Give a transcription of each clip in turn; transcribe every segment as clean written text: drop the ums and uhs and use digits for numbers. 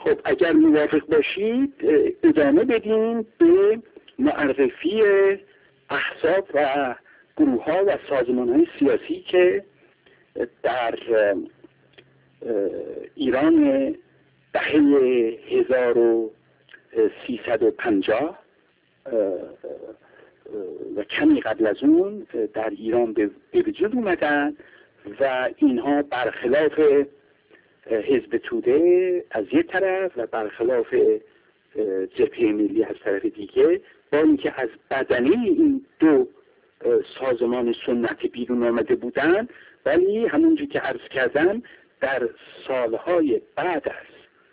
خب اگر موافق باشید ادامه بدیم به معرفی احزاب و گروه ها و سازمان های سیاسی که در ایران دهه 1350 و کمی قبل از اون در ایران به وجود اومدن و اینها برخلاف حزب توده از یک طرف و برخلاف جبهه ملی از طرف دیگه، با اینکه از بدنه این دو سازمان سنتی بیرون آمده بودن، ولی همونجور که عرض کردم در سالهای بعد از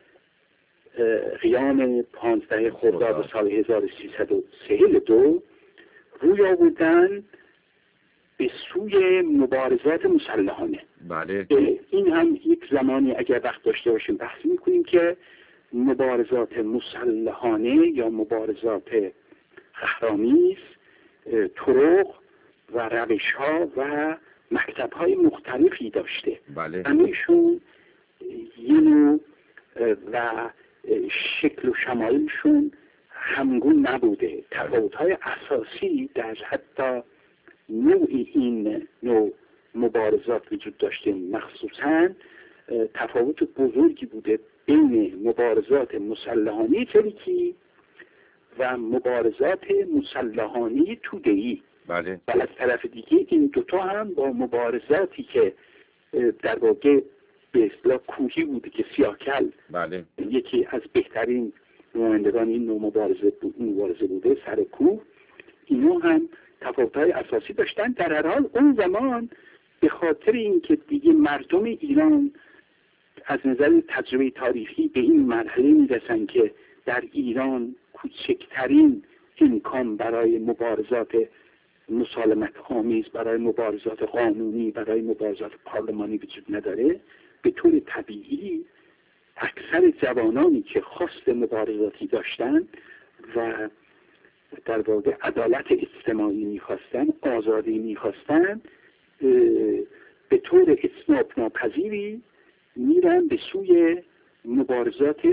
قیام 15 خرداد سال 1342 روی آوردن به سوی مبارزات مسلحانه. بله. این هم یک زمانی اگر وقت داشته باشیم بحث میکنیم که مبارزات مسلحانه یا مبارزات قهرآمیز طرق و روش ها و مکتب های مختلفی داشته. بله. همیشون یه نوع و شکل و شمایلشون همگون نبوده. تفاوت‌های اساسی در حتی نوع این نوع مبارزات وجود داشته، مخصوصاً تفاوت بزرگی بوده بین مبارزات مسلحانه چریکی و مبارزات مسلحانه توده‌ای. بله. و از طرف دیگه این دوتا هم با مبارزاتی که در واقع به اصطلاح کوهی بوده که سیاهکل بله. یکی از بهترین نمایندگان این نوع مبارزه بوده، سر کوه، اینا هم تفاوت‌های اساسی داشتن. در هر حال اون زمان به خاطر اینکه دیگه مردم ایران از نظر تجربه تاریخی به این مرحله میرسن که در ایران کوچکترین امکان برای مبارزات مسالمت آمیز، برای مبارزات قانونی، برای مبارزات پارلمانی وجود نداره، به طور طبیعی اکثر جوانانی که خواست مبارزاتی داشتن و در واقع عدالت اجتماعی میخواستن، آزادی میخواستن، به طور اطناب ناپذیری میرن به سوی مبارزات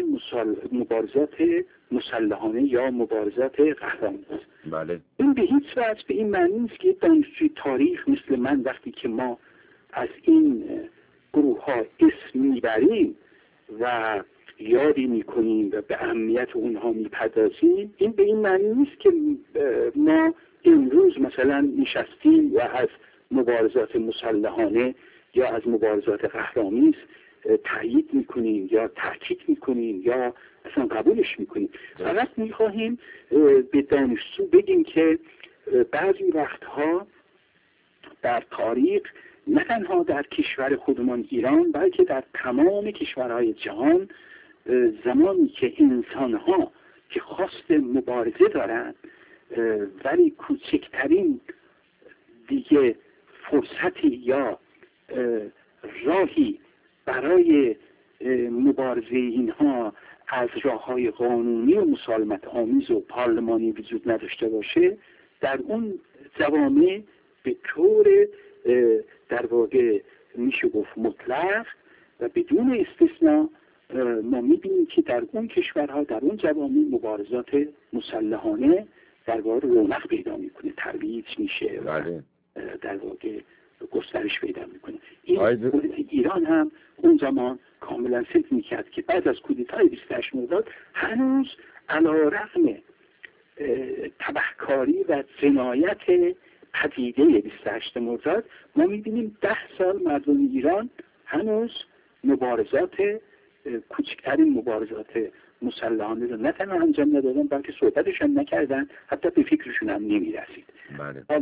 مسلحانه یا مبارزات قهرآمیز. بله. این به هیچ وجه به این معنی نیست که دانشجوی تاریخ مثل من وقتی که ما از این گروه ها اسم میبریم و یادی میکنیم و به اهمیت اونها میپردازیم، این به این معنی نیست که ما امروز مثلا نشستیم و از مبارزات مسلحانه یا از مبارزات قهرآمیز تایید میکنیم یا تحقیق میکنیم یا اصلا قبولش میکنیم. فقط میخواهیم به دانشجو بگیم که بعضی وقتها در تاریخ، نه تنها در کشور خودمان ایران بلکه در تمام کشورهای جهان، زمانی که انسانها که خواست مبارزه دارند ولی کوچکترین دیگه فرصتی یا راهی برای مبارزه اینها از راه‌های قانونی و مسالمت آمیز و پارلمانی وجود نداشته باشه، در اون جوامع به طور در واقع میشه گفت مطلق و بدون استثناء ما میبینیم که در اون کشورها، در اون جوامع مبارزات مسلحانه در واقع رونق پیدا میکنه، ترویج میشه و در واقع گسترش پیدا میکنه. این ایران هم اون زمان کاملا فکر میکرد که بعد از کودتای 28 مرداد هنوز علیرغم تبهکاری و جنایت پدیده 28 مرداد ما میبینیم 10 سال مردم ایران هنوز مبارزات کوچکترین مبارزات مسلحانه رو نه تنها انجام ندادن بلکه صحبتش هم نکردن، حتی به فکرشون هم نمیرسید. سال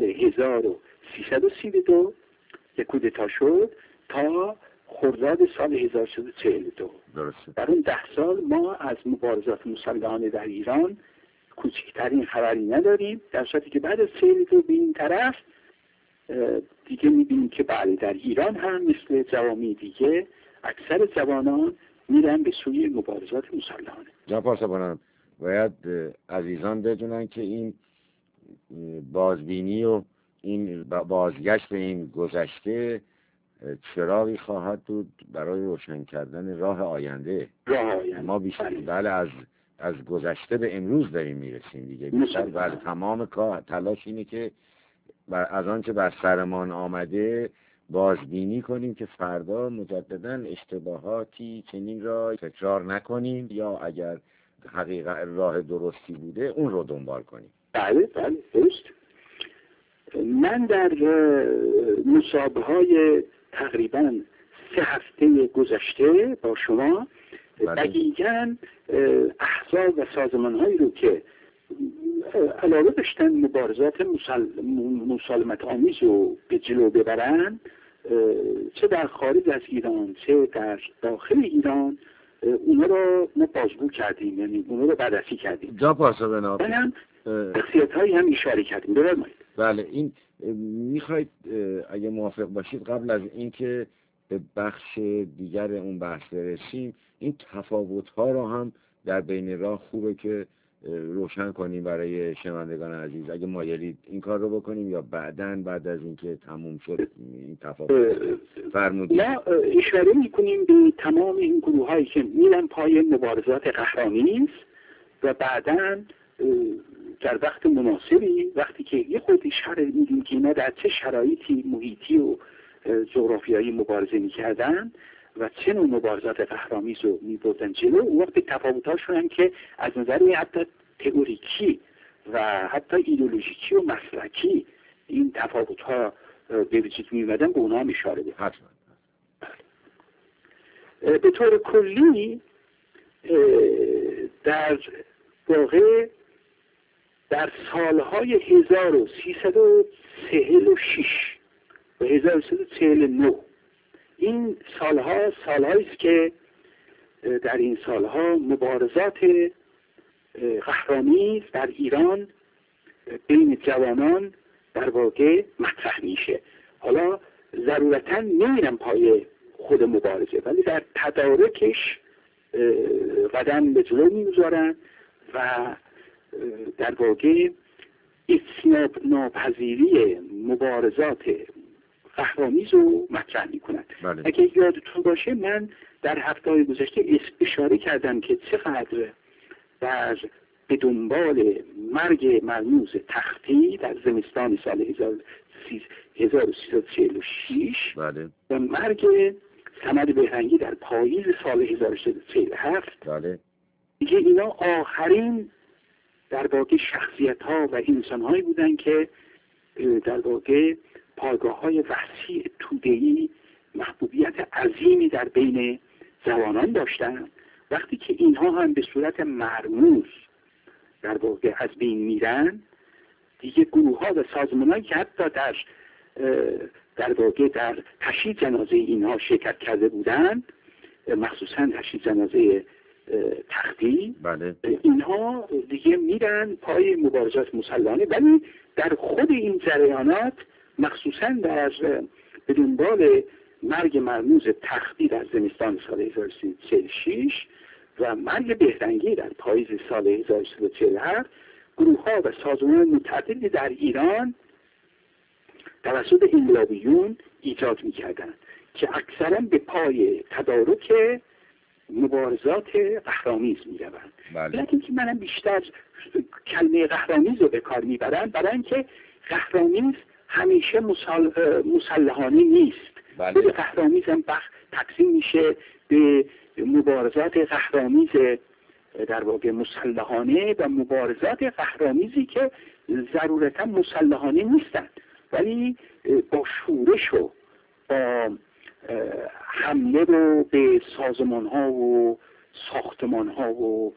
1332 یک کودتا شد تا خرداد سال 1342. در اون 10 سال ما از مبارزات مسلحانه در ایران کوچکترین خبری نداریم، در صورتی که بعد از 42 به این طرف دیگه میبینیم که بله در ایران هم مثل جوامع دیگه اکثر جوانان میرن به سوی مبارزات مسلحانه. جناب پاسبانان، باید عزیزان بدونن که این بازبینی و این بازگشت به این گذشته چراغی خواهد بود برای روشن کردن راه آینده. ما بیشتر بله از گذشته به امروز داریم میرسیم دیگه. بیشتر بله تمام کار تلاش اینه که از آنچه بر سرمان آمده بازبینی کنیم که فردا مجددا اشتباهاتی چنین را تکرار نکنیم، یا اگر حقیقت راه درستی بوده اون رو دنبال کنیم. بله درست. من در مصاحبه‌های تقریبا 3 هفته گذشته با شما دقیقاً احزاب و سازمان‌هایی رو که علاقه داشتن مبارزات مسالمت آمیز رو به جلو ببرن، چه در خارج از ایران چه در داخل ایران، اونا رو ما بازگو کردیم، یعنی اونا رو بررسی کردیم. جا پاسا بنا هم شخصیت‌هایی هم اشاره کردیم. بفرمایید. بله، این میخواید اگه موافق باشید قبل از اینکه به بخش دیگر اون بحث برسیم این تفاوت‌ها رو هم در بین راه خوبه که روشن کنیم برای شنوندگان عزیز. اگه مایلید این کار رو بکنیم یا بعد از اینکه تموم شد این تفاوت فرمودید. ما اشاره میکنیم به تمام این گروه‌هایی که میرن پای مبارزات قهرآمیز و بعداً در وقت مناسبی، وقتی که یه خودی میگیم که اینا در چه شرایطی محیطی و جغرافیایی مبارزه میکردن و چه نوع مبارزات قهرآمیز رو میبردن جلو، اون وقت تفاوت‌هاشون هم که از نظر حتی تئوریکی و حتی ایدئولوژیکی و مسلکی این تفاوت‌ها به وجود می‌آمدن، به اونها هم اشاره بکنیم. حتما. به طور کلی در واقع در سالهای 1346 و 1349 این سالهایی است که در این سالها مبارزات قهرآمیز در ایران بین جوانان در واقع مطرح میشه. حالا ضرورتاً نمیرن پای خود مبارزه، ولی در تدارکش قدم به جلو میگذارن و در واقع اجتناب ناپذیری مبارزات قهرآمیز رو مطرح میکنن. اگه یادتون باشه من در هفته‌های گذشته اشاره کردم که چقدر به دنبال مرگ مرموز تختی در زمستان سال 1346 و مرگ صمد بهرنگی در پاییز سال 1347 دیگه اینا آخرین در واقع شخصیت‌ها و انسان‌هایی بودن که در واقع پایگاه‌های وسیع توده‌ای محبوبیت عظیمی در بین جوانان داشتن. وقتی که اینها هم به صورت مرموز در واقع از بین میرن، دیگه گروه‌ها و سازمان‌هایی که حتی در واقع در تشییع جنازه اینها شرکت کرده بودند، مخصوصاً تشییع جنازه تختی، اینها دیگه میرن پای مبارزات مسلحانه. ولی در خود این جریانات مخصوصاً به دنبال مرگ مرموز تختی در زمستان سال 1346 و مرگ بهرنگی در پاییز سال 1347 گروه‌ها و سازمان‌های متعددی در ایران توسط انقلابیون ایجاد می‌کردند که اکثراً به پای تدارک مبارزات قهرآمیز می‌روند. لیکن که منم بیشتر کلمه قهرآمیز رو به کار میبرم برای اینکه قهرآمیز همیشه مسلحانه نیست. خود قهرآمیز هم تقسیم میشه به مبارزات قهرآمیز در واقع مسلحانه و مبارزات قهرآمیزی که ضرورتا مسلحانه نیستند، ولی با شورش و با حمله رو به سازمان‌ها و ساختمان‌ها و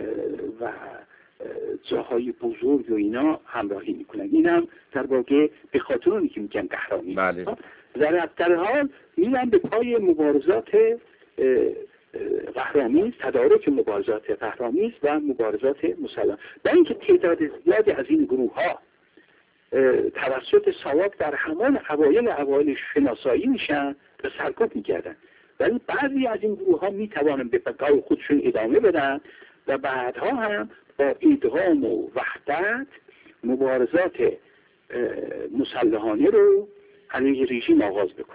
جاهای بزرگ و اینا همراهی میکنن. این هم در واقع به خاطر اونی که میگن قهرآمیز. در حال میرن به پای مبارزات قهرآمیز، تدارک مبارزات قهرآمیز و مبارزات مسلحانه. با اینکه تعداد زیادی از این گروه‌ها توسط ساواک در همان اوایل شناسایی میشن و سرکوب میکردن، ولی بعضی از این گروه‌ها میتوانن به بقای خودشون ادامه بدن و بعدها هم با ادغام و وحدت مبارزات مسلحانه رو علیه رژیم آغاز بکنن.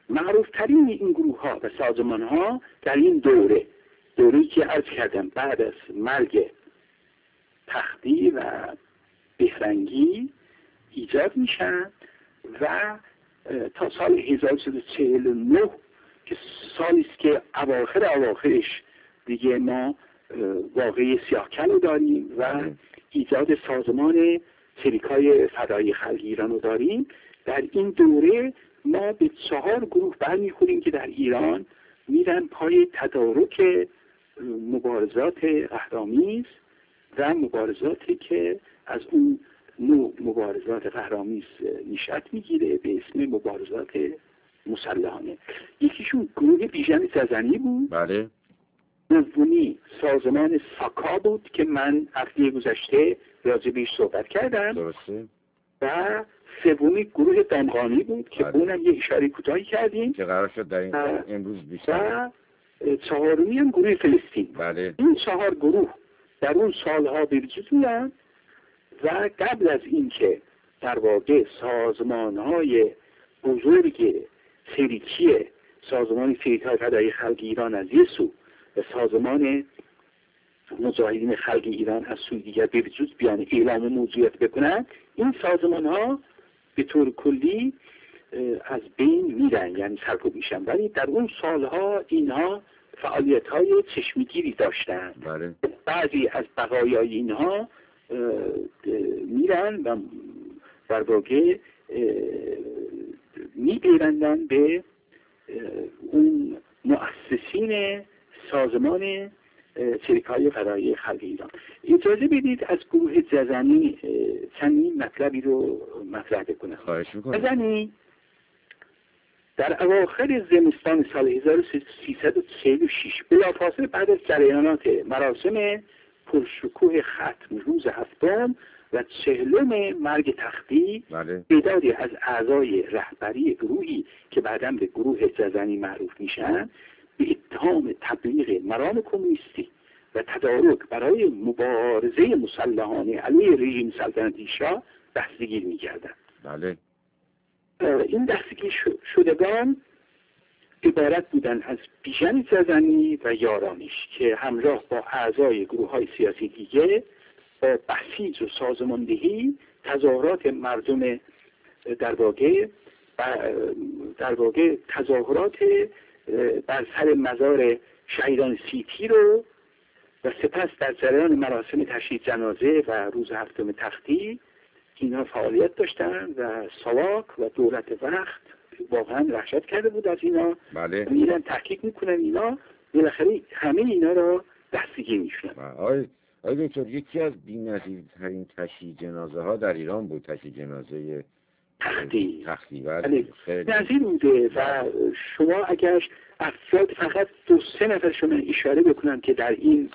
معروف ترین این گروه ها و سازمان ها در این دوره‌ای که عرض کردم بعد از مرگ تختی و بهرنگی ایجاد میشن و تا سال 1349 که سالی است که اواخرش دیگه ما واقعی سیاه‌کل رو داریم و ایجاد سازمان چریکای فدایی خلق ایران رو داریم. در این دوره ما به 4 گروه برمیخوریم که در ایران میرن پای تدارک مبارزات قهرآمیز و مبارزاتی که از اون نوع مبارزات قهرآمیز نشأت میگیره به اسم مبارزات مسلحانه. یکیشون گروه بیژن ززنی بود. بله. دومی سازمان ساکا بود که من هفته گذشته راجع بهش صحبت کردم. درسته. و سومی گروه دامغانی بود که اونم یه اشاره کوتاهی کردیم که قرار شد در این امروز بیشتر. و چهارمی هم گروه فلسطین. بله. این 4 گروه در اون سالها به وجود اومدن و قبل از اینکه در واقع سازمان‌های بزرگ چریکی سازمان چریک‌های فدایی خلق ایران از یه سو و سازمان مجاهدین خلق ایران از سوی دیگر به وجود بیان اعلام موضوعیت بکنن، این سازمان‌ها به طور کلی از بین میرن، یعنی سرکوب میشن. ولی در اون سالها اینها فعالیت‌های چشمگیری داشتن. بله. بعضی از بقایای اینها میرن و در واقع میپیوندن به اون مؤسسین سازمان چریک‌های فدایی خلق ایران. اجازه بدید از گروه ززنی چندین مطلبی رو مطرح بکنم. خواهش میکنم. ززنی در اواخر زمستان سال 1346 بلافاصله بعد از جریانات مراسم پرشکوه ختم روز هفتم و 40 مرگ تختی، تعدادی از اعضای رهبری گروهی که بعداً به گروه ززنی معروف میشن به اتهام تبلیغ مرام کمونیستی و تدارک برای مبارزه مسلحانه علیه رژیم سلطنتی شاه دستگیر می‌کردند. بله. این دستگیر شدگان عبارت بودند از بیژن ززنی و یارانش که همراه با اعضای گروه‌های سیاسی دیگه با بسیج و سازماندهی تظاهرات مردم در واقع تظاهرات بر سر مزار شهیدان سیتی رو و سپس در جریان مراسم تشییع جنازه و روز هفتم تختی اینا فعالیت داشتن و ساواک و دولت وقت واقعا وحشت کرده بود از اینا. بله. میرن تحقیق میکنن اینا، بالاخره همه اینا را دستگیر میشونن. آقای دکتر، یکی از بی‌نظیرترین تشییع جنازه ها در ایران بود تشییع جنازه تختی. بله. نظیر بوده و شما اگر افراد فقط 2-3 نفر شما اشاره بکنن که در این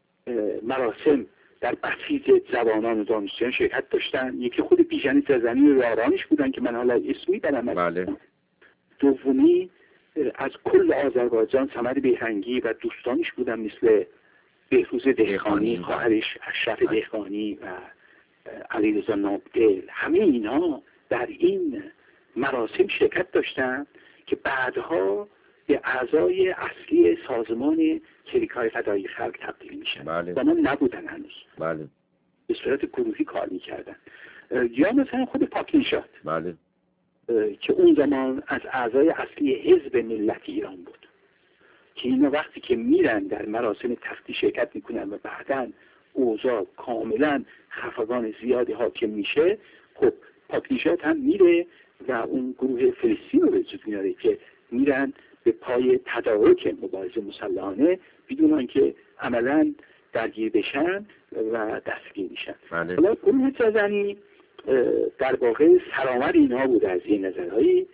مراسم در بسیج جوانان و دانشجویان شرکت داشتن، یکی خود بیژن ززنی و یارانش بودن که من حالا اسمی برم. بله. دومی از کل آذربایجان صمد بهرنگی و دوستانش بودن مثل بهروز دهقانی، خواهرش اشرف دهقانی و علیرضا نابدل. همه اینا در این مراسم شرکت داشتن که بعدها به اعضای اصلی سازمان چریک‌های فدایی خلق تبدیل میشن. بله. و ما نبودن هنوز. بله. به صورت گروهی کار میکردن. یا مثلا خود پاک نژاد. بله. که اون زمان از اعضای اصلی حزب ملت ایران بود که اینا وقتی که میرن در مراسم تختی شرکت میکنن و بعداً اوضاع کاملا خفقان زیادی حاکم میشه، خب پاک نژاد هم میره و اون گروه فلسطین رو به وجود میاره که میرن به پای تدارک مبارزه مسلحانه بدون آنکه عملاً درگیر بشن و دستگیر میشن. بله. حالا گروه ززنی در واقع سرآمد اینها بود از این نظرهایی.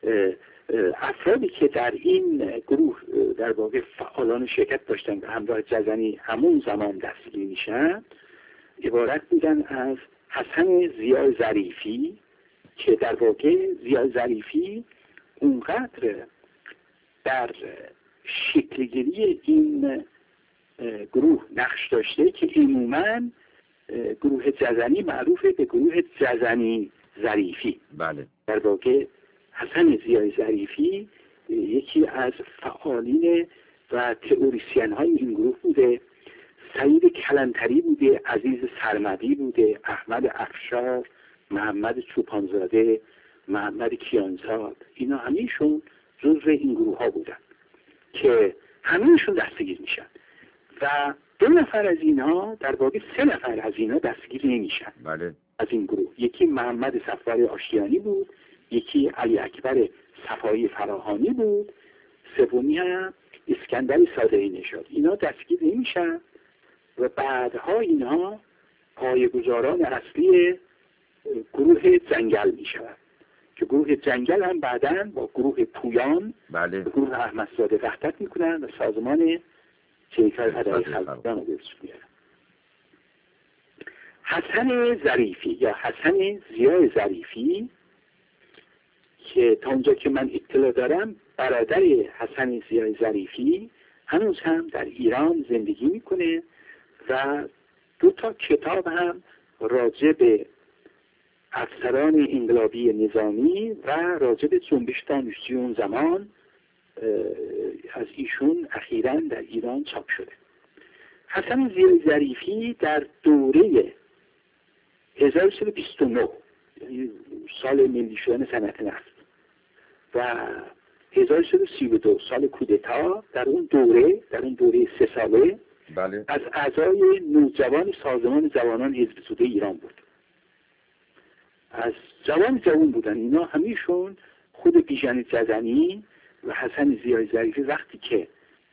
افرادی که در این گروه در واقع فعالان شرکت داشتن و همراه ززنی همون زمان دستگیر میشن عبارت بودن از حسن ضیاء ظریفی که در واقع ضیاء ظریفی اونقدر در شکلگیری این گروه نقش داشته که عموماً گروه ززنی معروفه به گروه ززنی ظریفی. بله. در واقع حسن ضیاء ظریفی یکی از فعالین و تئوریسین های این گروه بوده. سعید کلانتری بوده، عزیز سرمدی بوده، احمد افشار، محمد چوپانزاده، محمد کیانزاد. اینا همیشون جزو این گروه ها بودن که همیشون دستگیر میشن و 2 نفر از اینها، در واقع 3 نفر از اینها دستگیر نمیشن. بله. از این گروه یکی محمد صفوی آشتیانی بود، یکی علی اکبر صفایی فراهانی بود، سومی هم اسکندر صادقی نژاد. اینا دستگیر نمیشن و بعدها اینها پایه‌گذاران اصلی گروه جنگل میشن که گروه جنگل هم بعداً با گروه پویان، بله، گروه احمدزاده وحدت میکنن و سازمان چریک‌های فدای خلقیان رو درست میارن. حسن ظریفی یا حسن ضیاء ظریفی که تا اونجا که من اطلاع دارم برادر حسن ضیاء ظریفی هنوز هم در ایران زندگی میکنه و 2 کتاب هم راجع به افسران انقلابی نظامی و راجع به جنبش دانشجویی اون زمان از ایشون اخیراً در ایران چاپ شده. حسن ضیاء ظریفی در دوره 1329 یعنی سال ملی شدن صنعت نفت و 1332 سال کودتا، در اون دوره 3 ساله بله، از اعضای نوجوان سازمان جوانان حزب توده ایران بود. از جوان بودن اینا، همیشون خود بیژن جزنی و حسن ضیاء ظریفی وقتی که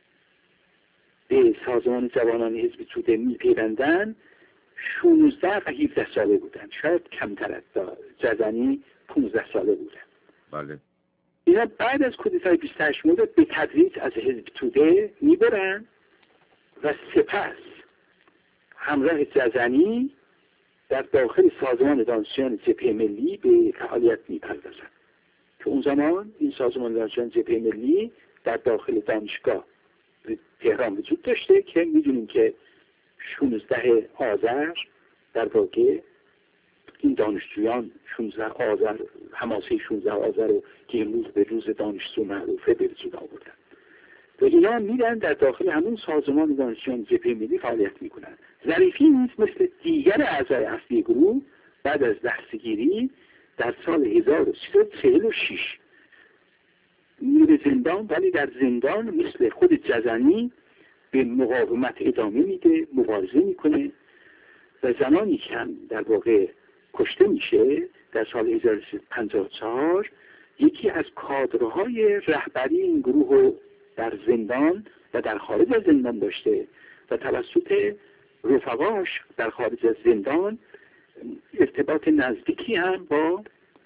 به سازمان جوانان حزب توده میپیوندن 16 و 17 ساله بودن، شاید کمتر از جزنی 15 ساله بودن. بله. اینا بعد از کودتای 28 مرداد به تدریج از حزب توده میبرن و سپس همراه جزنی در داخل سازمان دانشجویان جبهه ملی به فعالیت میپردازند که اون زمان این سازمان دانشجویان جبهه ملی در داخل دانشگاه تهران وجود داشته که میدونیم که 16 آذر در واقع این دانشجویان 16 آذر، حماسه 16 آذر رو که امروز به روز دانشجو معروفه به وجود آوردن و اینا میرن در داخل همون سازمان دانشجویان جبهه ملی فعالیت میکنن. ظریفی نیز مثل دیگر اعضای اصلی گروه بعد از دستگیری در سال 1346 میره زندان، ولی در زندان مثل خود جزنی به مقاومت ادامه میده، مبارزه میکنه و زمانی که هم در واقع کشته میشه در سال 1354 یکی از کادرهای رهبری این گروه رو در زندان و در خارج از زندان داشته و توسط رفقاش در خارج از زندان ارتباط نزدیکی هم با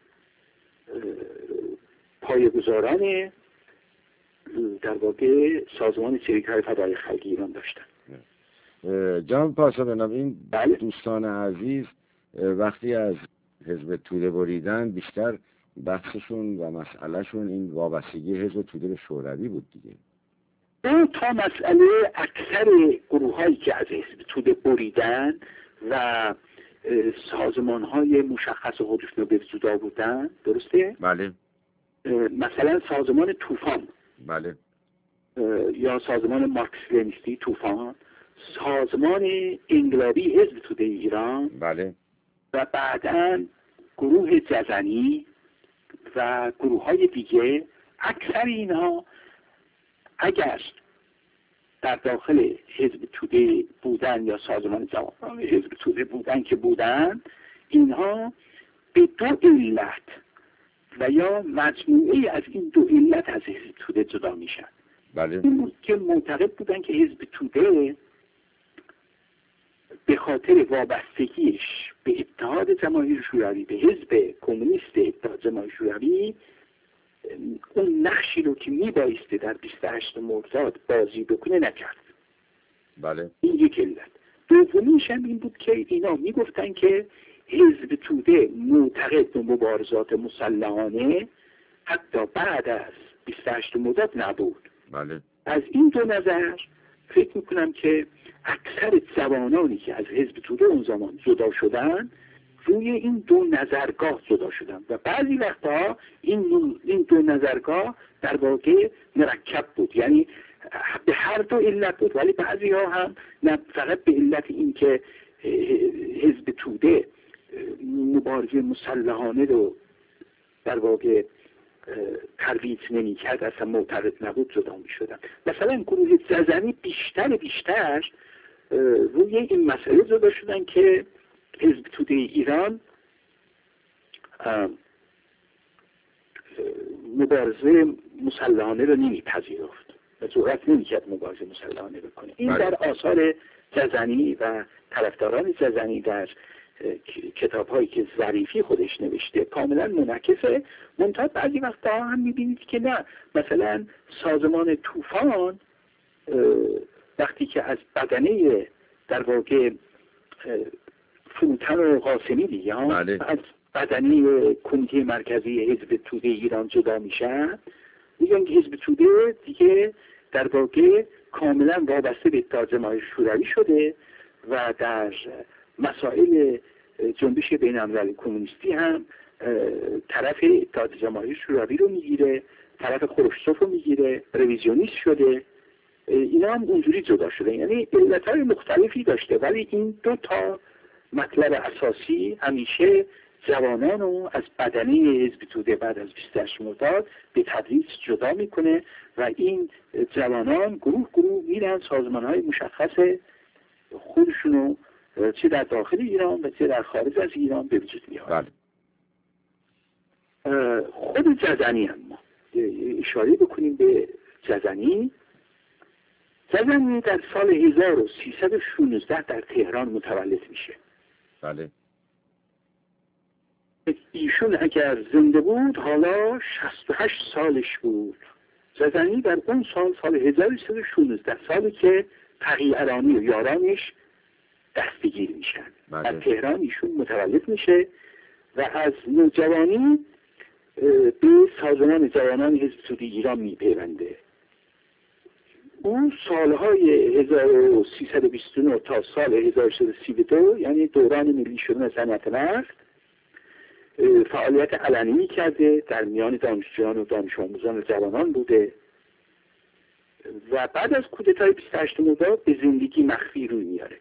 پایه‌گذاران در واقع سازمان چریک‌های فدای خلقی ایران داشتن. جان پاسا بنام این بله؟ دوستان عزیز وقتی از حزب توده بریدن بیشتر بحثشون و مسئلهشون این وابستگی حزب توده به شوروی بود دیگه. اون تا مسئله اکثر گروه هایی که از حزب توده بریدن و سازمان های مشخص خودشون به وجود آوردن، درسته؟ بله. مثلا سازمان طوفان، بله، یا سازمان مارکس لنینیستی طوفان، سازمان انقلابی حزب توده ایران، بله، و بعداً گروه جزنی و گروه های دیگه، اکثر اینها اگر در داخل حزب توده بودن یا سازمان جوانان حزب توده بودن که بودن، اینها به 2 علت و یا مجموعه از این 2 علت از حزب توده جدا میشن. بله. این بود که معتقد بودن که حزب توده به خاطر وابستگیش به اتحاد جماهیر شوروی، به حزب کمونیست اتحاد جماهیر شوروی، اون نقشی رو که میبایسته در 28 مرداد بازی بکنه نکرد. بله. این یک علت. دومیش هم این بود که اینا میگفتن که حزب توده معتقد به مبارزات مسلحانه حتی بعد از 28 مرداد نبود. بله. از این 2 نظر فکر میکنم که اکثر جوانانی که از حزب توده اون زمان جدا شدن روی این دو نظرگاه جدا شدن و بعضی وقتها این دو نظرگاه در واقع مرکب بود، یعنی به هر دو علت بود، ولی بعضی ها هم نه فقط به علت این که حزب توده مبارزه مسلحانه رو در واقع ترویج نمی کرد، اصلا معترض نبود، جدا می شدن. مثلا گروه ززنی بیشتر روی این مسئله جدا شدن که حزب توده ایران مبارزه مسلحانه رو نمیپذیرفت و جرئت نمیکرد مبارزه مسلحانه بکنه. این در آثار ززنی و طرفداران ززنی در کتاب هایی که ظریفی خودش نوشته کاملا منعکسه. منتها بعضی وقتا هم میبینید که نه، مثلا سازمان طوفان وقتی که از بدنه در واقع فروتن و قاسمی دیگه از بدنه کمیته مرکزی حزب توده ایران جدا میشن، میگن که حزب توده دیگه در واقع کاملا وابسته به اتحاد جماهیر شوروی شده و در مسائل جنبش بین‌المللی کمونیستی هم طرف اتحاد جماهیر شوروی رو میگیره، طرف خروشچوف رو میگیره، رویزیونیست شده. اینا هم اونجوری جدا شده، یعنی علتهای مختلفی داشته، ولی این دو تا مطلب اساسی همیشه جوانان رو از بدنه حزب توده بعد از 28 مرداد به تدریج جدا میکنه و این جوانان گروه میرن سازمانهای مشخص خودشونو چه در داخل ایران و چه در خارج از ایران به وجود میارن. خود ززنی هم ما اشاره بکنیم به ززنی در سال 1316 در تهران متولد میشه. بله. ایشون اگر زنده بود حالا 68 سالش بود. ززنی در اون سال 1316 سالی که تقی ارانی و یارانش دستگیر میشن. بله. در تهران ایشون متولد میشه و از نوجوانی به سازمان جوانان حزب توده ایران میپیونده. اون سالهای 1329 تا سال 1332 یعنی دوران ملی شدن صنعت نفت فعالیت علنی کرده، در میان دانشجویان و دانش آموزان و جوانان بوده و بعد از کودتای 28 مرداد به زندگی مخفی روی میاره.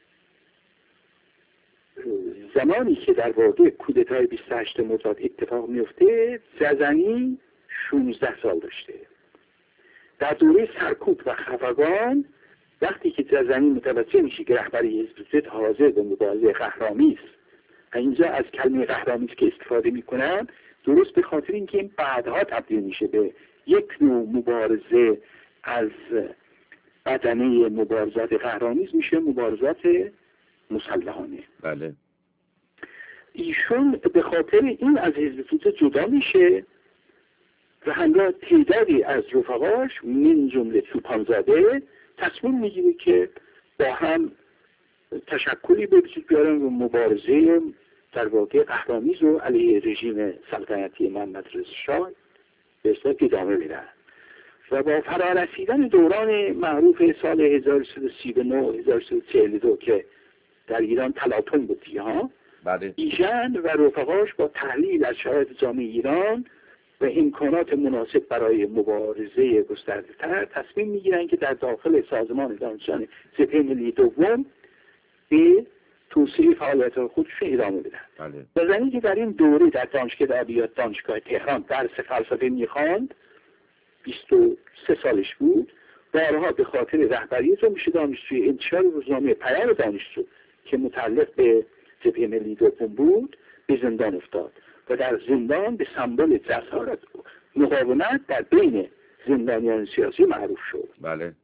زمانی که در واقع کودتای 28 مرداد اتفاق میفته ززنی 16 سال داشته. در دوره سرکوب و خفقان وقتی که ززنی متوجه میشه که رهبری حزب توده حاضر به مبارزه قهرآمیز، اینجا از کلمه قهرآمیز که استفاده میکنن درست به خاطر اینکه این بعدها تبدیل میشه به یک نوع مبارزه از بدنه مبارزات قهرآمیز میشه مبارزات مسلحانه. بله. ایشون به خاطر این از حزب توده جدا میشه و همراه تعدادی از رفقاش من جمله چوپانزاده تصمیم میگیره که با هم تشکلی به وجود بیارن و مبارزه در واقع قهرآمیز رو علیه رژیم سلطنتی محمد رضا شاه به اصطلاح ادامه میدن و با فرارسیدن دوران معروف سال 1339 1342 که در ایران تلاطم بود ها، ایشان و رفقاش با تحلیل از شرایط جامعه ایران و امکانات مناسب برای مبارزه گسترده‌تر تصمیم میگیرن که در داخل سازمان دانشجویان جبهه ملی دوم به توسعه فعالیت خودشون ادامه بدن. ززنی که در این دوره در دانشگاه ادبیات دانشگاه تهران درس فلسفه میخواند، 23 سالش بود، بارها به خاطر رهبری میشه دانشجوی انتشار روزنامه پیام دانشجو که متعلق به جبهه ملی دوم بود به زندان افتاد و در زندان به سمبل جسارت مقاومت در بین زندانیان سیاسی معروف شد. بله.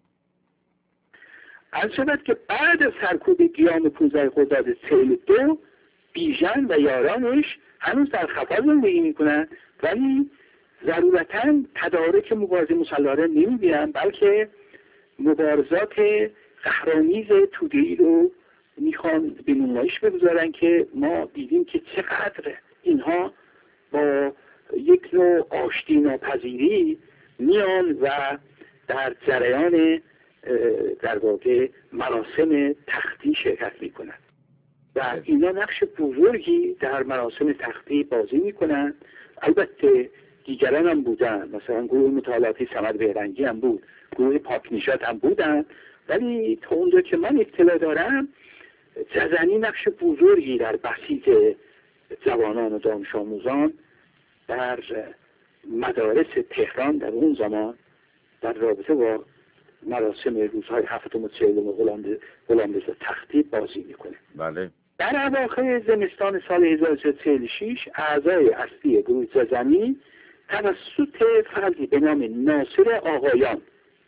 از شود که بعد از سرکوب قیام 15 خرداد 42 بیژن و یارانش هنوز در خفا زندگی میکنن ولی ضرورتاً تدارک مبارزه مسلحانه نمیبینن، بلکه مبارزات قهرآمیز توده‌ای رو میخوان به نمایش بگذارن که ما دیدیم که چقدر اینها با یک نوع آشتی ناپذیری میان و در جریان در واقع مراسم تختی شرکت میکنن. و اینا نقش بزرگی در مراسم تختی بازی میکنن. البته دیگران هم بودن، مثلا گروه مطالعاتی صمد بهرنگی هم بود، گروه پاک نژاد هم بودن، ولی تا اونجا که من اطلاع دارم جزنی نقش بزرگی در بسیط جوانان و دانش آموزان در مدارس تهران در اون زمان در رابطه با مراسم روزهای 7 و 40 غلامرضا تختی بازی میکنه. بله. در اواخر زمستان سال 1346 اعضای اصلی گروه جزنی توسط فردی به نام ناصر آقایان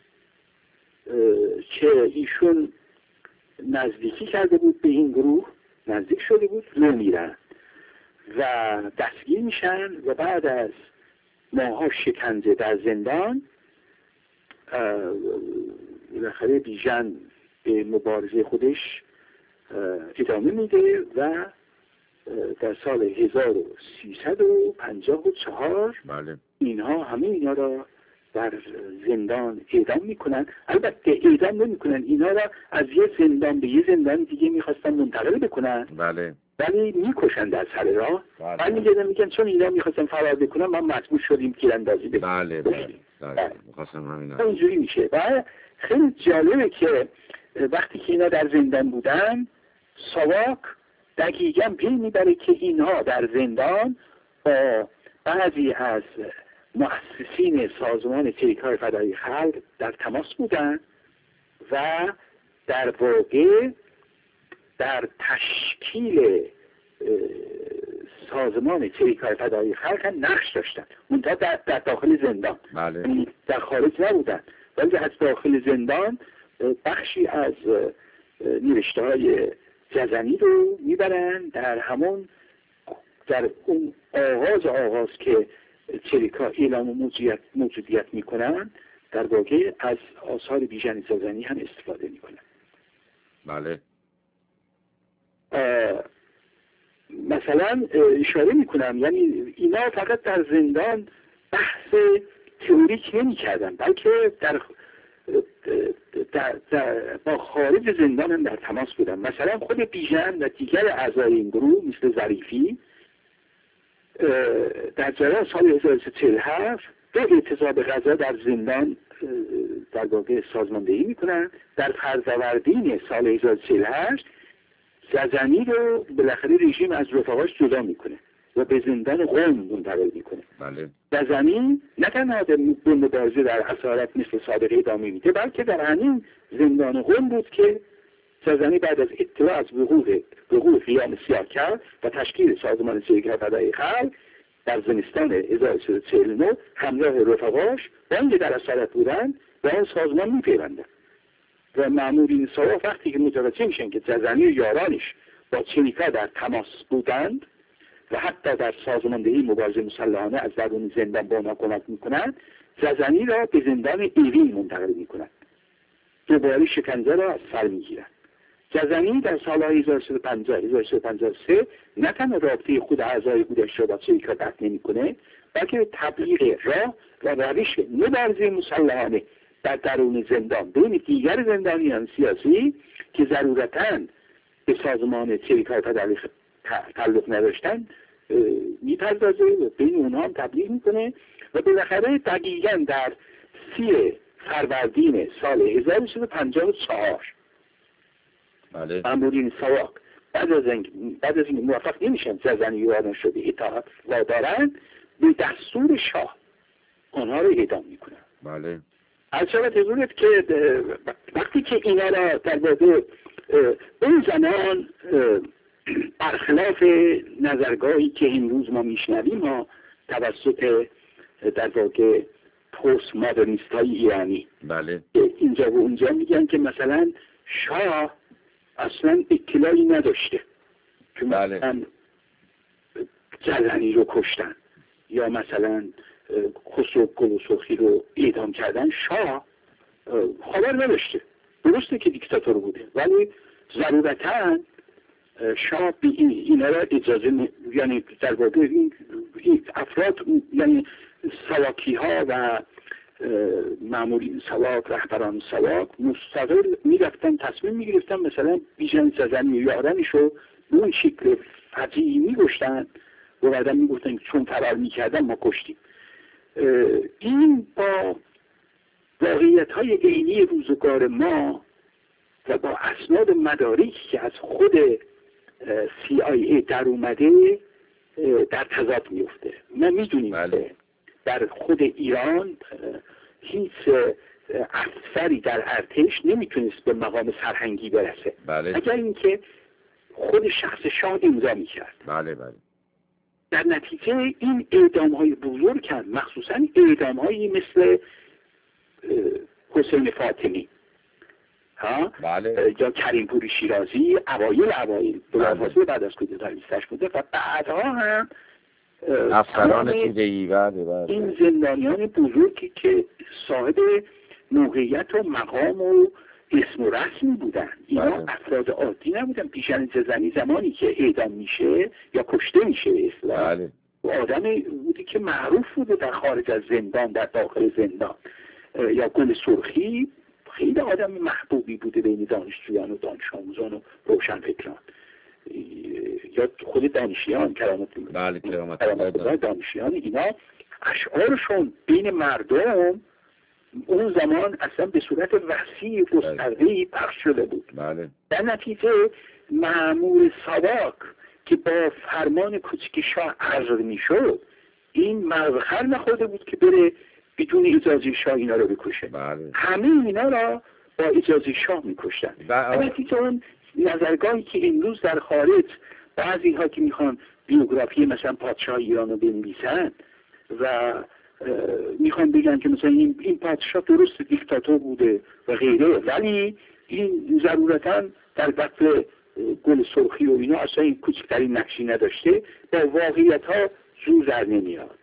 که ایشون نزدیکی کرده بود به این گروه، نزدیک شده بود، رو میرن و دستگیر میشن و بعد از ماها شکنجه در زندان بالاخره بیژن به مبارزه خودش ادامه میده و در سال 1354 بله. اینها همه اینا را در زندان اعدام میکنن. البته اعدام نمیکنن، اینا را از یه زندان به یه زندان دیگه میخواستن منتقل بکنن. بله. ولی میکشن در سر راه. میگن چون اینا میخواستن فرار بکنن ما مجبور شدیم تیراندازی بکنیم. بله بله. میخواستم همینا. اینجوری میشه. و خیلی جالبه که وقتی که اینا در زندان بودن ساواک دقیقاً پی میبره که اینها در زندان با بعضی از مؤسسین سازمان چریک‌های فدایی خلق در تماس بودن و در واقع در تشکیل سازمان چریک‌های فدایی خلق نقش داشتن. اونها در داخل زندان، بله. در خارج نبودن، ولی از داخل زندان بخشی از نوشته‌های جزنی رو میبرن در اون آغاز که چریکا اعلام موجودیت میکنن در واقع از آثار بیژن جزنی هم استفاده میکنن. بله. مثلا اشاره میکنم یعنی اینا فقط در زندان بحث تئوریک نمیکردن، بلکه با خارج زندان هم در تماس بودن. مثلا خود بیژن و دیگر اعضای این گروه مثل ظریفی در جریان سال 1347 به اعتصاب غذا در زندان در واقع سازماندهی میکنن. در فروردین سال 1348 جزنی رو بالاخره رژیم از رفقاش جدا میکنه و به زندان قم منتقل میکنه. بله. جزنی نه تنها به مبارزه در اسارت مثل سابقه ادامه میده، بلکه در همین زندان قم بود که جزنی بعد از اطلاع از وقوع قیام سیاه‌کل و تشکیل سازمان چریک‌های فدایی خلق در زمستان 1349 همراه رفقاش با اینکه در اسارت بودن به آن سازمان میپیوندن و مأمورین ساواک وقتی که متوجه میشن که جزنی و یارانش با چریکا در تماس بودند و حتی در سازماندهی مبارزه مسلحانه از درون زندان با آنها کمک میکنند، جزنی را به زندان ایوین منتقل میکنند. دوباره شکنجه را از سر میگیرند. جزنی در سالهای 1353 نه تنها رابطه خود اعضای بودش را با چریکا قطع نمیکنه، بلکه تبلیغ راه و روش مبارزه مسلحانه در درون زندان بین دیگر زندانیان سیاسی که ضرورتاً به سازمان چریک‌های فدایی تعلق نداشتن میپردازه و بین اونها هم تبلیغ میکنه و بالاخره دقیقاً در 30 فروردین سال 1354 بله. مأمورین ساواک بعد از این موفق نمیشن جزنی یاران شده اطاعت وادارن، به دستور شاه آنها رو اعدام میکنن. بله. از شبت حضورت که وقتی که اینا را در واقع اون زمان برخلاف نظرگاهی که امروز ما میشنویم ها توسط در واقع پست مدرنیست های ایرانی، بله. اینجا و اونجا میگن که مثلا شاه اصلا اطلاعی نداشته که مثلا جزنی رو کشتن یا مثلا خسرو گلوسرخی رو اعدام کردن. شاه خبر نداشته. درسته که دیکتاتور بوده، ولی ضرورتاً شاه به اینا را اجازه یعنی در واقع این افراد یعنی سواکی ها و مامورین سواک، رهبران سواک مستقل میرفتن تصمیم میگرفتن مثلا بیژن جزنی و یارانش رو اون شکل فجیعی میگشتن و بعدا میگفتن چون فرار میکردن ما کشتیم. این با واقعیت های عینی روزگار ما و با اسناد مدارکی که از خود CIA در اومده در تضاد میفته. ما میدونیم که در خود ایران هیچ افسری در ارتش نمیتونست به مقام سرهنگی برسه اگر اینکه خود شخص شاه امضا میکرد. در نتیجه این اعدام های بزرگ کرد، مخصوصا اعدام هایی مثل حسین فاطمی یا کریم پوری شیرازی اوایل بلافاصله بعد از کودتا لیستش بوده و بعدها هم افسران توده‌ای این زندانیان بزرگی که صاحب موقعیت و مقام و اسم و رسمی بودن، اینا افراد عادی نبودن. پیشن زنی زمانی که اعدام میشه یا کشته میشه به اصطلاح آدم بودی که معروف بوده در خارج از زندان، در داخل زندان. یا گل سرخی خیلی آدم محبوبی بوده بین دانشجویان و دانش آموزان و روشنفکران. یا خود دانشیان کرامت دانشیان، اینا اشعارشون بین مردم اون زمان اصلا به صورت وسیع گسترده‌ای پخش شده بود. در نتیجه مأمور ساواک که با فرمان کوچک شاه عزل میشد، این مغزخر نخورده بود که بره بدون اجازه شاه اینا رو بکشه. همه اینا را با اجازه شاه میکشتن. در نتیجه اون نظرگاهی که امروز در خارج بعضی ها که میخوان بیوگرافی مثلا پادشاه ایران رو بنویسن و میخوان بگن که مثلا این پادشاه درست دیکتاتور بوده و غیره، ولی این ضرورتا در وقت گل سرخی و اینا اصلا این کوچکترین نقشی نداشته، با واقعیت ها جور در نمیاد.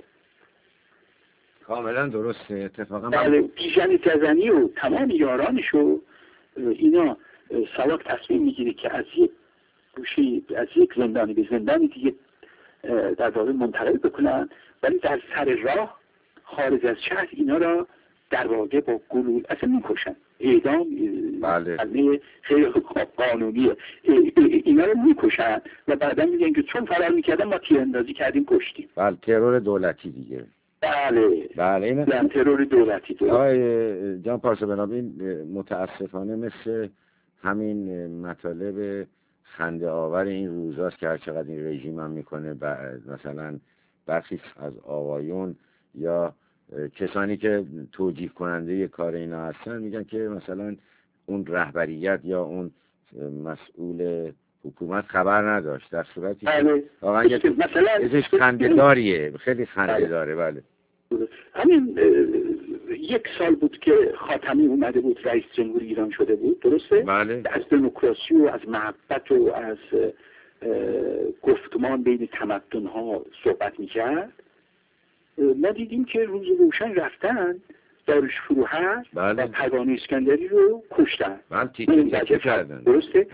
کاملا درسته. اتفاقا بیژن گزنی و تمام یارانشو اینا ساواک تصمیم میگیره که از یک گوشی، از یک زندانی به زندانی دیگه در واقع منتقل بکنن، ولی در سر راه خارج از شهر اینا را در واقع با گلول اصلا میکشن. اعدام خیلی قانونیه. اینا رو میکشن و بعدا میگن که چون فرار میکردن ما تیراندازی کردیم کشتیم. ترور دولتی دیگه. این ترور دولتی. جان پارسا، بنابراین متاسفانه مثل همین مطالب خنده آور این روزاست که هر چقدر این رژیم هم میکنه، مثلا برخی از آقایون یا کسانی که توجیه کننده کار اینا هستن میگن که مثلا اون رهبریت یا اون مسئول حکومت خبر نداشت، در صورتی که واقعا یه خنده‌داریه، خیلی خنده داره. همین 1 سال بود که خاتمی اومده بود رئیس جمهوری ایران شده بود، درسته؟ از دموکراسی و از محبت و از گفتمان بین تمدن‌ها صحبت میکرد. ما دیدیم که روز روشن رفتن داریوش فروهر و پروانه اسکندری رو کشتن. تیکه کردن. درسته؟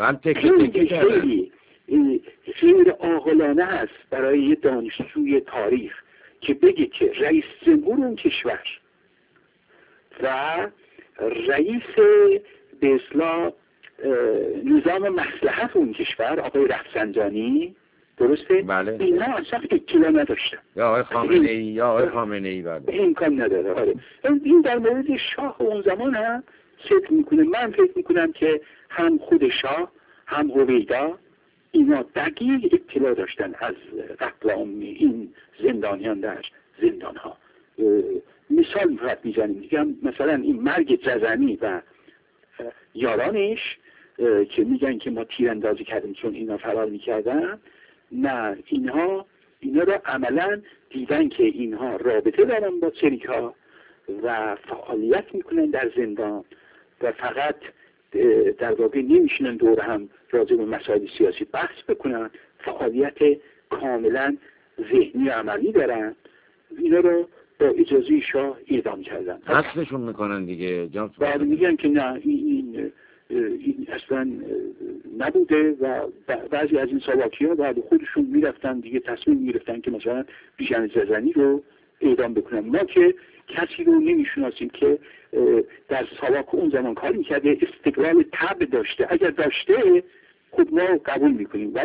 خیلی عاقلانه است برای یه دانشجوی تاریخ که بگه که رئیس جمهور اون کشور و رئیس به اصطلاح نظام مصلحت اون کشور آقای رفسنجانی، درسته؟ اینا اصلا اطلاع نداشتن. یا آقای خامنه‌ای امکان نداره. این در مورد شاه اون زمان هم من فکر میکنم که هم خود شاه هم هویدا اینا دقیق اطلاع داشتن از قتل عام این زندانیان در زندان ها. مثال میزنیم، مثلا این مرگ جزنی و یارانش که میگن که ما تیراندازی کردیم چون اینا فرار میکردن، نه، اینا رو عملا دیدن که اینها رابطه دارن با چریک‌ها و فعالیت میکنن در زندان و فقط در واقع نمیشنن دور هم راجع به مسائل سیاسی بحث بکنن، فعالیت کاملا ذهنی و عملی دارن. اینا رو با اجازه شاه اعدام کردن، حبسشون میکنن دیگه. بعد میگن که نه، این اصلا نبوده و بعضی از این ساواکی‌ها بعد خودشون میرفتن دیگه تصمیم میرفتن که مثلا بیژن ززنی رو اعدام بکنن. ما که کسی رو نمیشناسیم که در ساواک اون زمان کار میکرده، استقلال طبع داشته. اگر داشته خود ما قبول میکنیم، ولی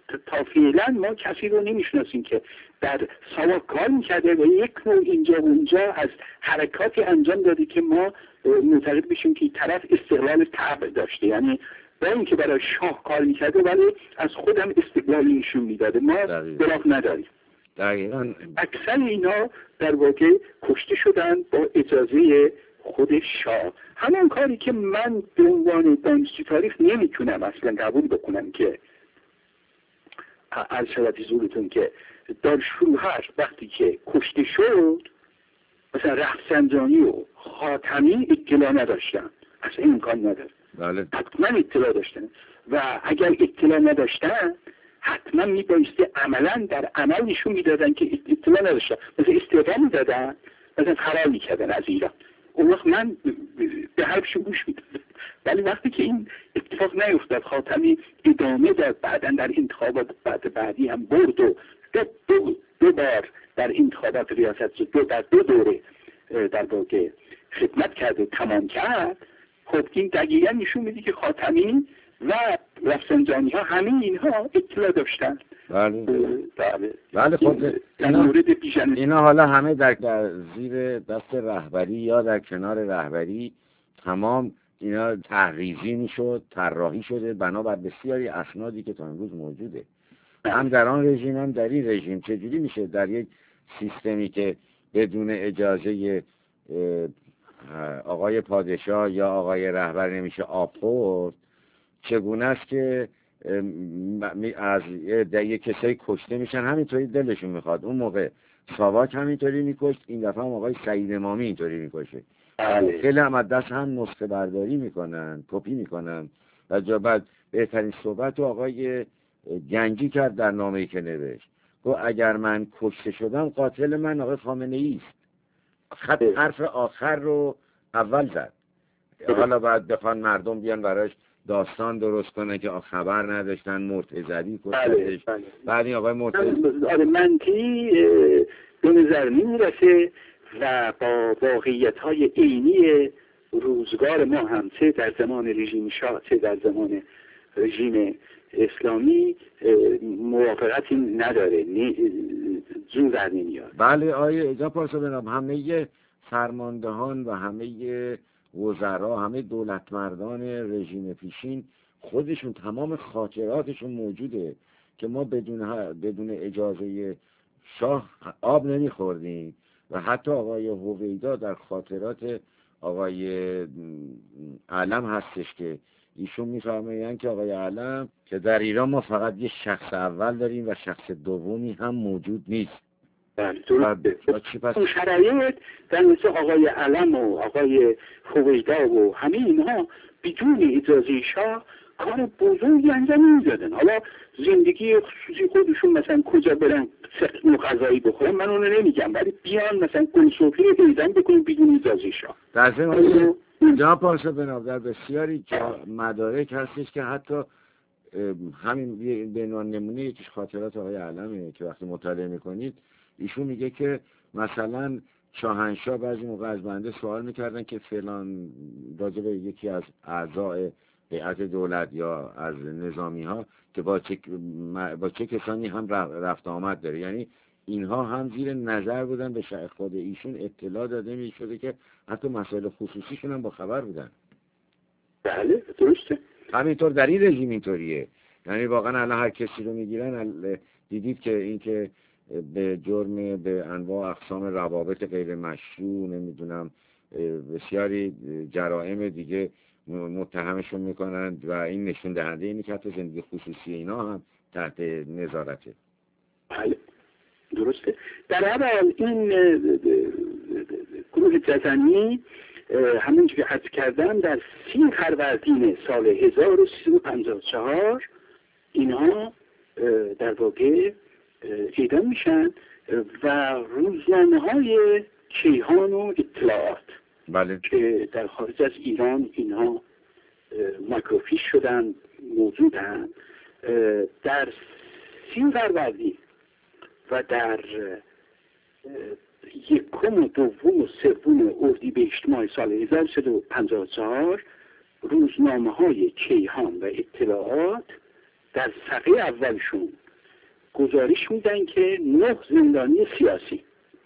تا فعلا ما کسی رو نمیشناسیم که در ساواک کار میکرده و یک نوع اینجا و اونجا از حرکاتی انجام داده که ما معتقد بشیم که طرف استقلال طبع داشته، یعنی با اینکه برای شاه کار میکرده ولی از خودم استقلالی نشون میداده. ما بلاف نداریم. دقیقاً اکثر اینا در واقع کشته شدن با اجازه خود شاه. همان کاری که من به عنوان دانشجوی تاریخ نمیتونم اصلا قبول بکنم که از شبت حضورتون که دارالشوهر وقتی که کشته شد مثلا رفسنجانی و خاتمی اطلاع نداشتن، اصلا امکان نداره. بله. حتما اطلاع داشتن و اگر اطلاع نداشتن حتما میبایسته عملا در عمل نشون میدادن که اطلاع نداشتن، مثلا استعفا میدادن، مثلا فرار میکردن از ایران. اون وقت من به حرفشون گوش میدادم. ولی وقتی که این اتفاق نیفتاد، خاتمی ادامه داد، بعدا در انتخابات بعدی هم برد و دو بار در انتخابات ریاست در دو دوره در واقع خدمت کرده، تمام کرد. خب این دقیقا نشون میده که خاتمی و رفسنجانی ها همه اینها اطلاع داشتن. بله خب اینا حالا همه در زیر دست رهبری یا در کنار رهبری تمام اینا تحریزی میشد، طراحی شده بنابر بسیاری اسنادی که تا امروز موجوده، هم در آن رژیم هم در این رژیم. چجوری میشه در یک سیستمی که بدون اجازه آقای پادشاه یا آقای رهبر نمیشه آب، چگونه است که از یک کسایی کشته میشن همینطوری دلشون میخواد؟ اون موقع ساواک همینطوری میکشت، این دفعه هم آقای سعید امامی اینطوری میکشه. خیلی هم از دست هم نسخه برداری میکنن، کپی میکنن. و جا بعد بهترین صحبت آقای گنجی کرد در نامه‌ای که نوشت، گفت اگر من کشته شدم قاتل من آقای خامنه‌ای است. خط حرف آخر رو اول زد. حالا بعد بخوان مردم بیان براش داستان درست کنه که خبر نداشتن مرتضوی کشتش. بعد این آقای مرتضوی منطقی به نظر میرسه و با واقعیت‌های عینی روزگار ما هم، چه در زمان رژیم شاه چه در زمان رژیم اسلامی، موافقتی نداره، زور در نمیاد. بله آیه اجا پاسو بنام همه فرماندهان و همه وزرا، همه دولت مردان رژیم پیشین خودشون تمام خاطراتشون موجوده که ما بدون اجازه شاه آب نمیخوردیم. و حتی آقای هویدا در خاطرات آقای علم هستش که ایشون میفرمایند که آقای علم که در ایران ما فقط یه شخص اول داریم و شخص دومی هم موجود نیست. اون شرایط در مثل آقای علم و آقای هویدا و همه اینها بدون اجازه شاه کار بزرگی انجام نمیدادن. حالا زندگی خصوصی خودشون مثلا کجا برن سخن غذایی بخورن من اونو نمیگم، ولی بیان مثلا گلسوفی رو دیدن بکنن بدون اجازه شاه. در ضمن جا پاسو بنام در بسیاری مدارک هستش که حتی همین به عنوان نمونه یکیش خاطرات آقای علمه که وقتی مطالعه میکنید ایشون میگه که مثلا شاهنشاه بعضی موقع از بنده سوال میکردن که فلان راجع به یکی از اعضای هیئت دولت یا از نظامی ها که با چه کسانی هم رفت آمد داره، یعنی اینها هم زیر نظر بودن، به خود ایشون اطلاع داده میشده که حتی مسائل خصوصیشون هم با خبر بودن. بله درسته. همینطور در این رژیم اینطوریه، یعنی واقعا الان هر کسی رو میگیرن دیدید که این که به جرم به انواع اقسام روابط غیر مشروع نمیدونم بسیاری جرائم دیگه متهمشون میکنند و این نشون دهنده اینه که حتی زندگی خصوصی اینا هم تحت نظارته. بله درسته. در اول این گروه جزنی همونجور که عرض کردم در 30 فروردین سال 1354 اینها در واقع اعدام میشن و روزنامه‌های کیهان و اطلاعات بله. که در خارج از ایران اینها مایکروفیش شدن موجودن، در 30 فروردین و در 1 و 2 و 3 اردیبهشت ماه سال 1354 روزنامه‌های کیهان و اطلاعات در صفحه اولشون گزارش میدن که 9 زندانی سیاسی،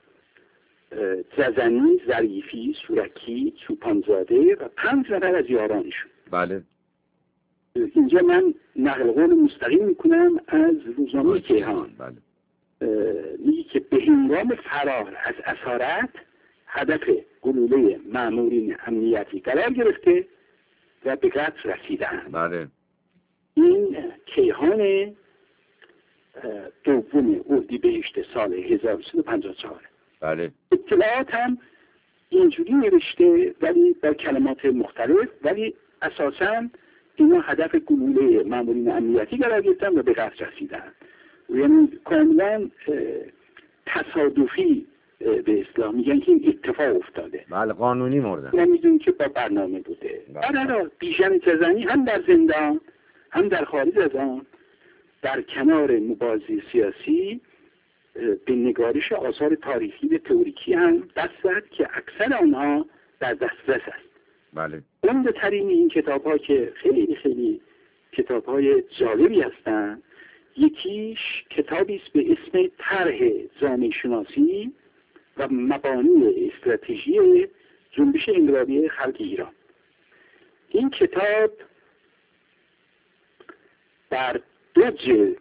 ززنی، ظریفی، سورکی، چوپانزاده و 5 نفر از یارانشون. بله. اینجا من نقل قول مستقیم میکنم از روزنامه کیهان. بله. میگه که به هنگام فرار از اسارت هدف گلوله مامورین امنیتی قرار گرفته و به قتل رسیدند. بله. این کیهان دوم اردیبهشت سال 1354. بله. اطلاعات هم اینجوری نوشته ولی با کلمات مختلف، ولی اساساً اینا هدف گلوله مامورین امنیتی قرار گرفتن و به قتل رسیدن. یعنی کاملا تصادفی به اصطلاح میگن که این اتفاق افتاده. بله، قانونی مردن. نمیدونیم که با برنامه بوده. بله. بیژن ززنی هم در زندان هم در خارج از آن در کنار مبارزه سیاسی به نگارش آثار تاریخی و تئوریکی هم دست زد که اکثر آنها در دسترس است. بله. عمده ترین این کتاب ها که خیلی خیلی کتاب های جالبی هستند، یکیش کتابی است به اسم طرح جامعه شناسی و مبانی استراتژی جنبش انقلابی خلق ایران. این کتاب در 2 جلد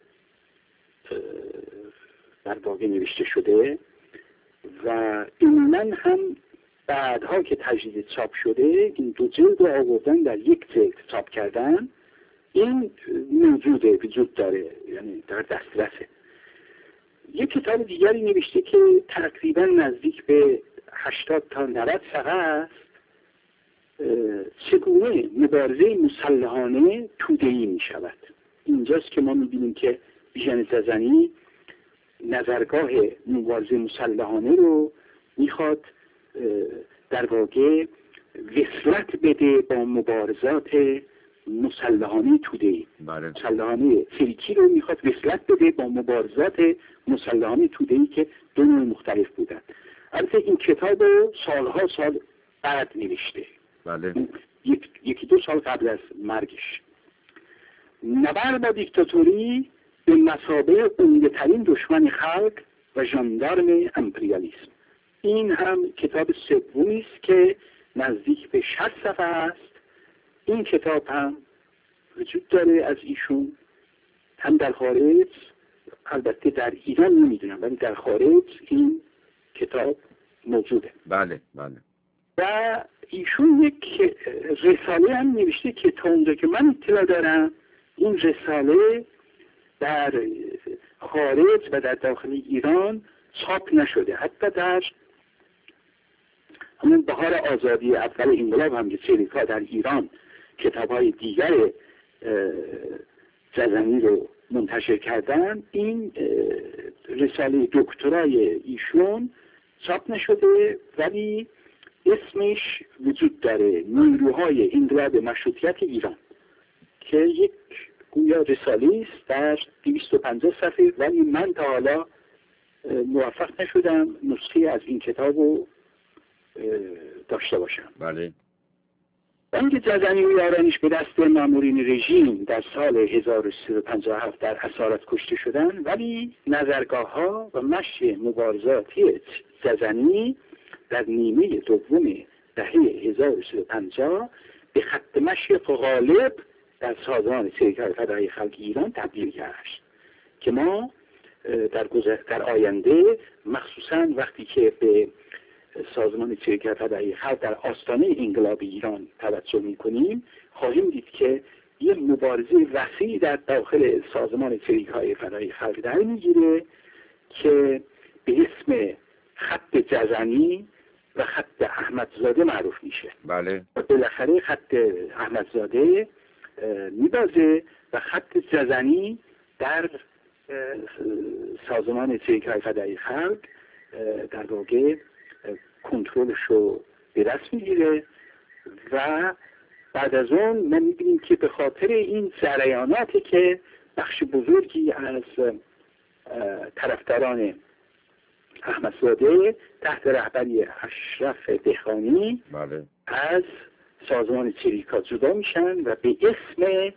در واقع نوشته شده و عموماً هم بعدها که تجدید چاپ شده این 2 جلد رو آوردن در 1 جلد چاپ کردن. این وجود داره، یعنی در دسترسه. یک کتاب دیگری نوشته که تقریبا نزدیک به 80 تا 90 صفحه است، چگونه مبارزه مسلحانه توده‌ای می شود. اینجاست که ما می بینیم که بیژن ززنی نظرگاه مبارزه مسلحانه رو میخواد در واقع وصلت بده با مبارزات مسلحانه توده‌ای. بله. مسلحانه چریکی رو میخواد وصلت بده با مبارزات مسلحانه توده‌ای که 2 نوع مختلف بودن. البته این کتاب رو سالها سال بعد نوشته. بله. 1-2 سال قبل از مرگش. نبرد با دیکتاتوری به مثابه عمده‌ترین دشمن خلق و ژاندارم امپریالیسم. این هم کتاب سومی است که نزدیک به 60 صفحه است. این کتاب هم وجود داره از ایشون، هم در خارج، البته در ایران نمیدونم ولی در خارج این کتاب موجوده. بله. بله. و ایشون یک رساله هم نوشته که تا اونجا که من اطلاع دارم این رساله در خارج و در داخل ایران چاپ نشده. حتی در همون بهار آزادی اول انقلاب هم که چریک‌ها در ایران کتاب‌های دیگر ززنی رو منتشر کردن، این رساله دکترای ایشون چاپ نشده ولی اسمش وجود داره، نیروهای انقلاب مشروطیت ایران، که یک گویا رساله است در 250 صفحه، ولی من تا حالا موفق نشدم نسخه از این کتاب رو داشته باشم. بله. اینکه ززنی و یارانش به دست مامورین رژیم در سال 1357 در اسارت کشته شدند، ولی نظرگاه‌ها و مشی مبارزاتی ززنی در نیمه دوم دهه 1350 به خط مشی غالب در سازمان چریک‌های فدایی خلق ایران تبدیل گشت که ما در آینده مخصوصاً وقتی که به سازمان چریک‌های فدایی خلق در آستانه انقلاب ایران توجه می‌کنیم خواهیم دید که یه مبارزه وسیع در داخل سازمان چریک‌های فدایی خلق در میگیره که به اسم خط ززنی و خط احمدزاده معروف میشه. بله. و بالاخره خط احمدزاده میبازه و خط ززنی در سازمان چریک‌های فدایی خلق در واقع کنترلش رو به دست میگیره و بعد از اون ما میبینیم که به خاطر این جریاناتی که بخش بزرگی از طرفداران احمدزاده تحت رهبری اشرف دهقانی بله. از سازمان چریکا جدا میشن و به اسم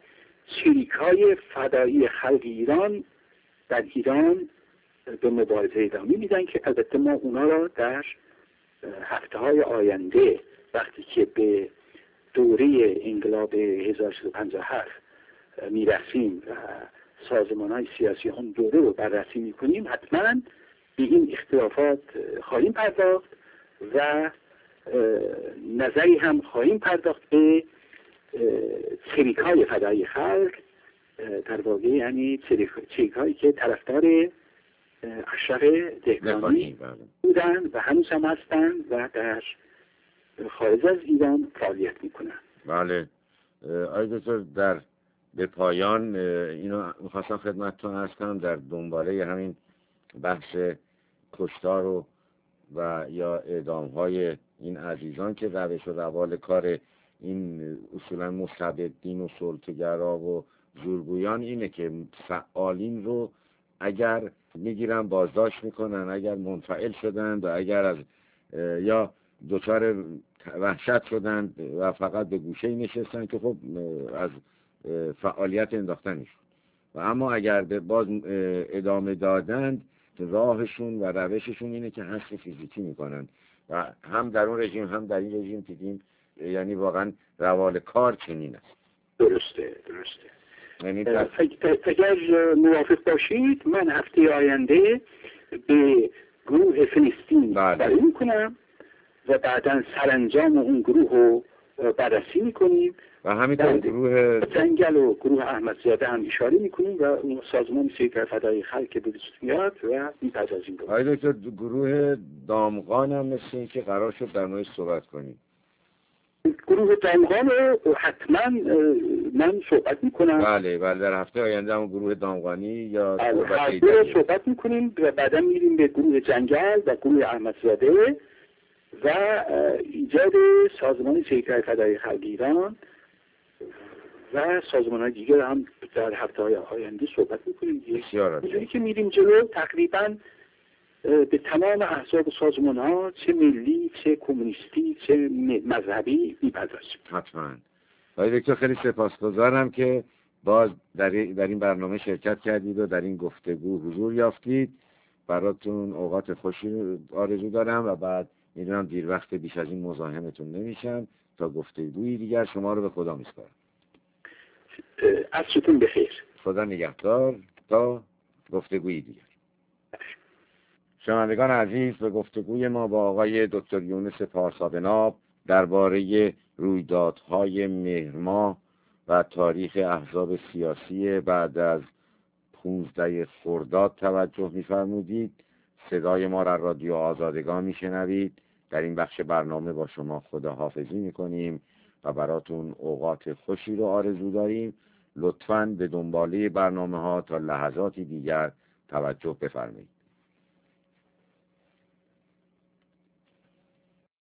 چریک‌های فدایی خلق ایران در ایران به مبارزه ادامه میدن که البته ما اونا را در هفته‌های آینده وقتی که به دوره انقلاب 1357 میرسیم و سازمان‌های سیاسی هم دوره رو بررسی میکنیم، حتما به این اختلافات خواهیم پرداخت و نظری هم خواهیم پرداخت به چریک‌های فدایی خلق، در واقع یعنی چریک‌هایی که طرفدار اشرف دهقانی بودن و هنوز هم هستن و در خارج از ایران فعالیت میکنن. بله آقای دکتر، به پایان اینو میخواستم خدمتتون عرض کنم در دنباله همین بحث کشتار و یا اعدام‌های این عزیزان که روش و روال کار این اصولا مستبدین و سلطه‌گرا و زورگویان اینه که فعالین رو اگر میگیرن بازداشت میکنن، اگر منفعل شدن و اگر از یا دچار وحشت شدن و فقط به گوشه نشستن که خب از فعالیت انداختنشون، و اما اگر باز ادامه دادند راهشون و روششون اینه که حذف فیزیکی میکنن و هم در اون رژیم هم در این رژیم دیدیم، یعنی واقعا روال کار چنین است. درسته. اگر موافق باشید من هفته آینده به گروه فلسطین بررسی میکنم و بعدا سرانجام اون گروه رو بررسی میکنیم و همینطور گروه جنگل و گروه احمدزاده هم اشاره میکنیم و اون سازمان سیکل فدای خلق که به دست میاد و میپردازیم. آقای دکتر، گروه دامغان هم مثل این که قرار شد در موردش صحبت کنیم. گروه دامغان رو حتما من صحبت میکنم. بله در هفته آینده هم گروه دامغانی یا صحبت میکنیم و بعدا میریم به گروه جنگل و گروه احمدزاده و ایجاد سازمان سیکل فدای خلق ایران و سازمان‌های دیگر هم در هفته‌های آینده صحبت می‌کنیم. اینجوری که میریم جلو تقریباً به تمام احزاب و سازمان‌ها، چه ملی، چه کمونیستی، چه مذهبی می‌پردازیم. حتماً. آقای دکتر خیلی سپاسگزارم که باز در این برنامه شرکت کردید و در این گفتگو حضور یافتید. براتون اوقات خوشی آرزو دارم و بعد میدونم دیر وقت بیش از این مزاحمتون نمیشم. تا گفتگویی دیگر شما رو به خدا میسپارم. عصرتون بخیر. خدا نگهدار تا گفتگویی دیگر. شنوندگان عزیز، به گفتگوی ما با آقای دکتر یونس پارسابناب درباره رویدادهای مهر ماه و تاریخ احزاب سیاسی بعد از 15 خرداد توجه می‌فرمودید. صدای ما را رادیو آزادگان میشنوید. در این بخش برنامه با شما خداحافظی میکنیم و براتون اوقات خوشی رو آرزو داریم. لطفاً به دنباله برنامه ها تا لحظاتی دیگر توجه بفرمایید.